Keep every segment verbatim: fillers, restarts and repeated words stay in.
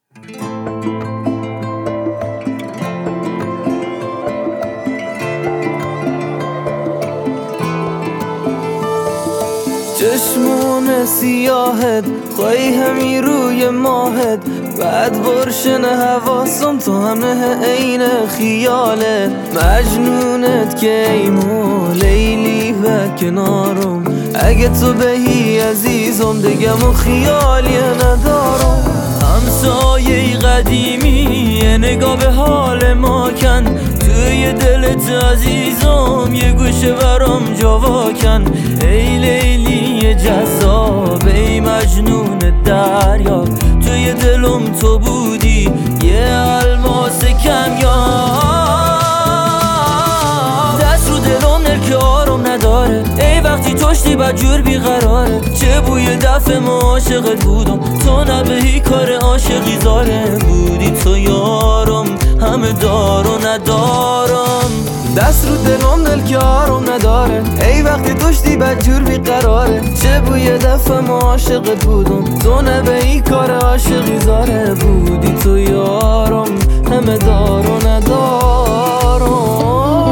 چشمون سیاهت خواهی همی روی ماهت بعد برشن حواسم تو همه عین خیالت مجنونت که ایمو لیلی و کنارم اگه تو بهی عزیزم دگم و خیالی ندارم همسایه قدیمی نگاه به حال ما کن توی دلت عزیزم یه گوشه برام جوا کن ای لیلی جذاب ای مجنون دریا توی دلم تو بودی یه الماس کمیاب دست رو دلم نل که آروم نداره ای وقتی توشتی بدجور بیقراره چه بوی دفع ما عاشقت بودم تو نبهی کار عاشقی زاره بودی تو یارم همه دار و ندارم دست رو دلم دل که آروم نداره ای وقتی توشتی بدجور بیقراره چه بوی دفع ما عاشقت بودم تو نبهی کار عاشقی زاره بودی تو یارم همه دار و ندارم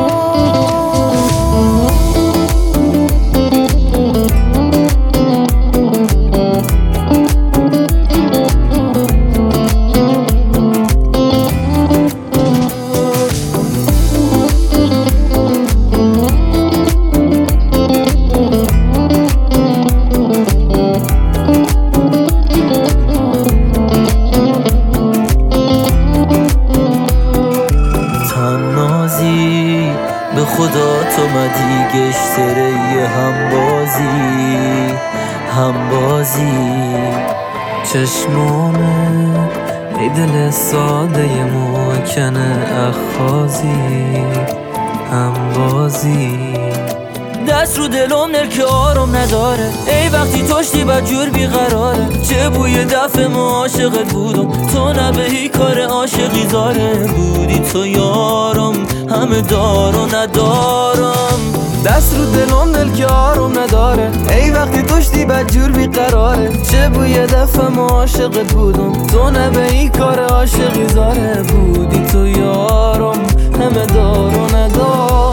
به خدا تو مدی گشتره هم بازی هم بازی چشمونه ای دل ساده موکنه اخازی هم بازی دست رو دلم نل که آروم نداره ای وقتی توشتی بدجور بیقراره چه بوی دفع ما عاشقت بودم تو نبهی کار عاشقی زاره بودی تو یارم همه دار و ندارم دست رو دلم دل که آروم نداره ای وقتی توشتی بدجور بیقراره چه بوی دفع ما عاشقت بودم تو نبهی کار عاشقی زاره بودی تو یارم همه دار و ندارم